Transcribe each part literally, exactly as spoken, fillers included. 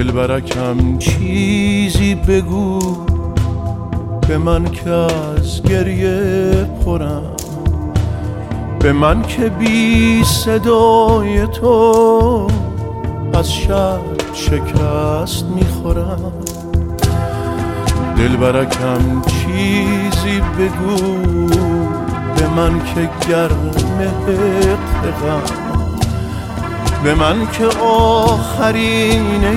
دلبرکم چیزی بگو به من که از گریه پرم، به من که بی صدای تو از شب شکست میخورم. دلبرکم چیزی بگو به من که گرم حقم، به من که آخرینه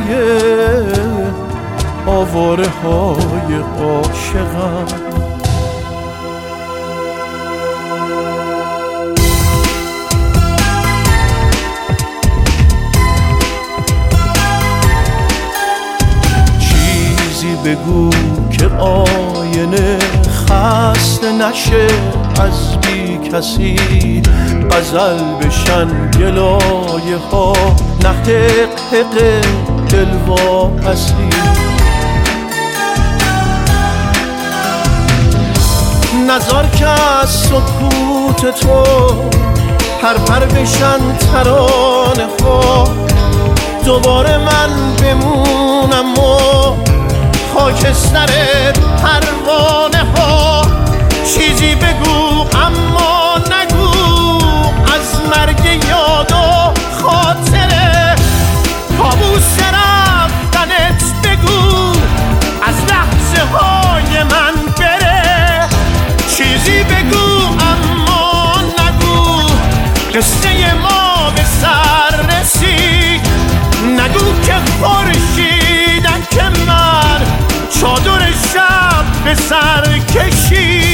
آواره های عاشقم. چیزی بگو که آینه خسته نشه از بی کسی، غزل بشن گلایه ها نه حق حق دل واپسی. نزار که از سکوت تو پر پر بشن ترانه ها، دوباره من بمونم و خاکستر پروانه ها. چیزی بگو اما نگو از مرگ یاد و خاطره، کابوس رفتنت بگو از لحظه های من بره. چیزی بگو اما نگو قصه ما به سر رسید، نگو که خورشیدم که من چادر شب به سر کشید.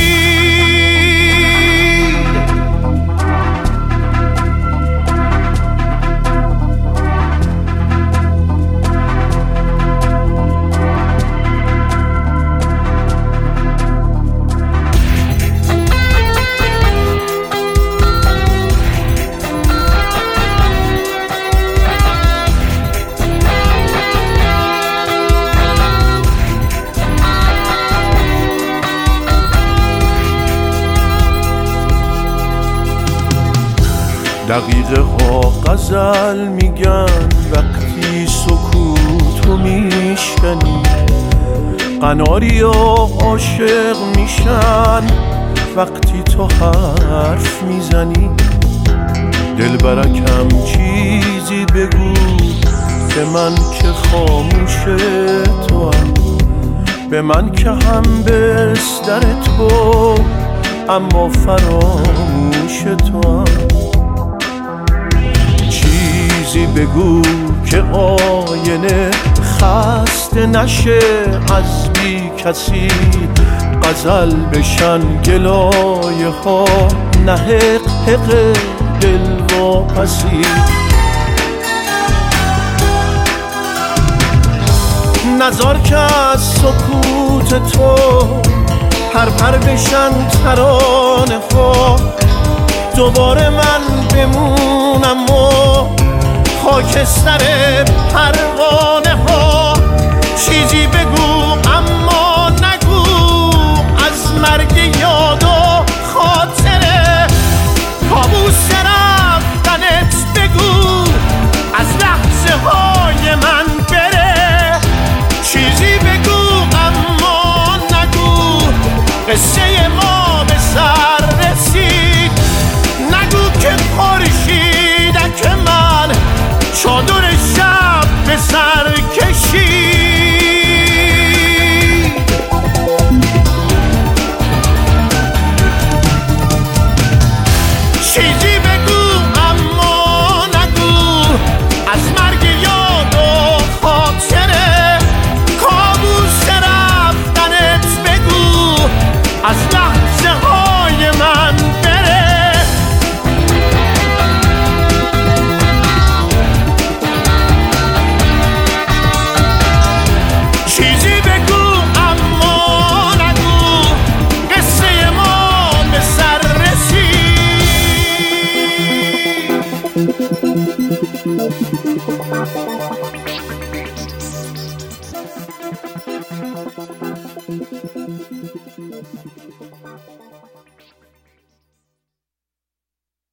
دقیقه ها غزل میگن وقتی سکوتو میشکنی، قناری ها عاشق میشن وقتی تو حرف میزنی. دلبرکم چیزی بگو به من که خاموش تو هم، به من که هم بستر تو اما فراموش تو هم. چیزی بگو که آینه خسته نشه از بی کسی، غزل بشن گلایه ها نه حق حق دل واپسی. نزار که از سکوت تو پر پر بشن ترانه ها، دوباره من بمونم و خاکستر پروانه ها. چیزی